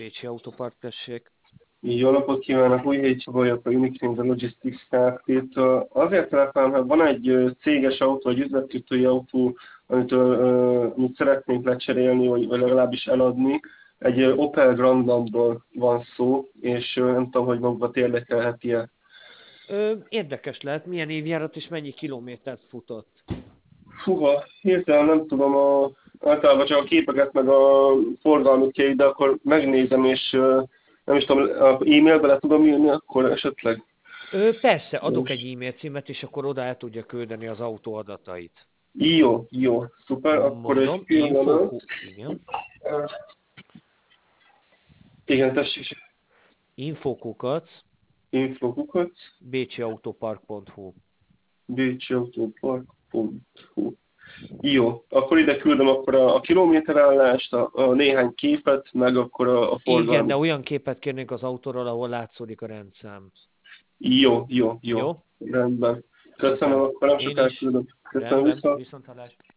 Bécsi Autopark, tessék. Jó napot kívánok, Újhelyi Csaba vagyok a Uniclinic Logistics Kft-től. Azért telefonálom, mert van egy céges autó, egy üzletkötői autó, amit szeretnénk lecserélni, vagy legalábbis eladni. Egy Opel Grandlandról van szó, és nem tudom, hogy magukat érdekelheti-e. Érdekes lehet, milyen évjárat és mennyi kilométert futott. Húha, hirtelen nem tudom, általában csak a képeket meg a forgalmi képet, de akkor megnézem, és nem is tudom, a e-mailbe le tudom írni, akkor esetleg. Persze, adok egy Most. e-mail címet, és akkor oda el tudja küldeni az autó adatait. Jó, jó, szuper, akkor egy Mondom, pillanat. igen, Igen, tessék, infokukac, infokukat, bécsiautopark.hu. bcautopark.hu. Jó, akkor ide küldöm akkor a kilométerállást, a néhány képet, meg akkor a Igen, de forgalmat. olyan képet kérnék az autóról, ahol látszódik a rendszám. Jó, jó, jó, Jó? rendben. Köszönöm, Szuper. akkor nem Én sokára is. küldöm. Köszönöm Rendben, vissza. viszonthallásra.